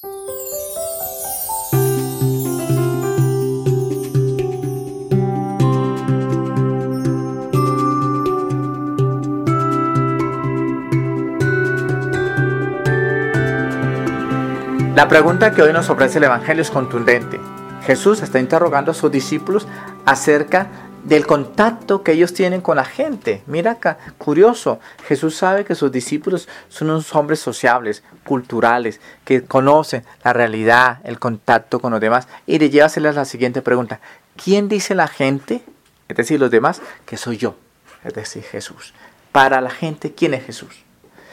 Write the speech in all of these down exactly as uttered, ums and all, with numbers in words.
La pregunta que hoy nos ofrece el Evangelio es contundente. Jesús está interrogando a sus discípulos acerca del contacto que ellos tienen con la gente. Mira acá, curioso, Jesús sabe que sus discípulos son unos hombres sociables, culturales, que conocen la realidad, el contacto con los demás, y le lleva a hacerles la siguiente pregunta: ¿quién dice la gente, es decir, los demás, que soy yo? Es decir, Jesús. Para la gente, ¿quién es Jesús?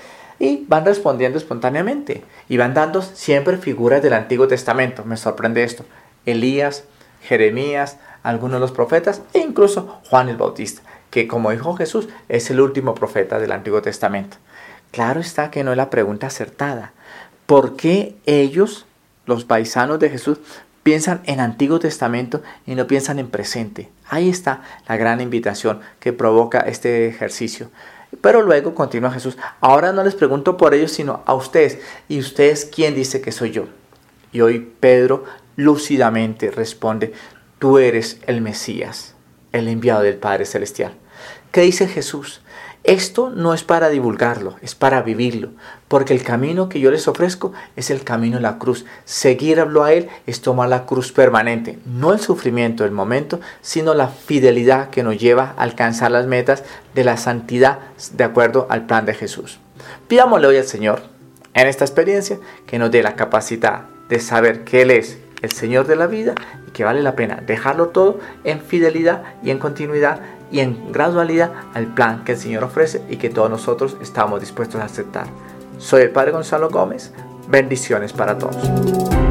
Y van respondiendo espontáneamente. Y van dando siempre figuras del Antiguo Testamento. Me sorprende esto. Elías, Jeremías, algunos de los profetas e incluso Juan el Bautista, que como dijo Jesús, es el último profeta del Antiguo Testamento. Claro está que no es la pregunta acertada. ¿Por qué ellos, los paisanos de Jesús, piensan en Antiguo Testamento y no piensan en presente? Ahí está la gran invitación que provoca este ejercicio. Pero luego continúa Jesús: ahora no les pregunto por ellos, sino a ustedes. ¿Y ustedes quién dice que soy yo? Y hoy Pedro lúcidamente responde: tú eres el Mesías, el enviado del Padre Celestial. ¿Qué dice Jesús? Esto no es para divulgarlo, es para vivirlo, porque el camino que yo les ofrezco es el camino de la cruz. Seguirlo a Él es tomar la cruz permanente, no el sufrimiento del momento, sino la fidelidad que nos lleva a alcanzar las metas de la santidad de acuerdo al plan de Jesús. Pidámosle hoy al Señor, en esta experiencia, que nos dé la capacidad de saber que Él es el Señor de la vida y que vale la pena dejarlo todo en fidelidad y en continuidad y en gradualidad al plan que el Señor ofrece y que todos nosotros estamos dispuestos a aceptar. Soy el Padre Gonzalo Gómez. Bendiciones para todos.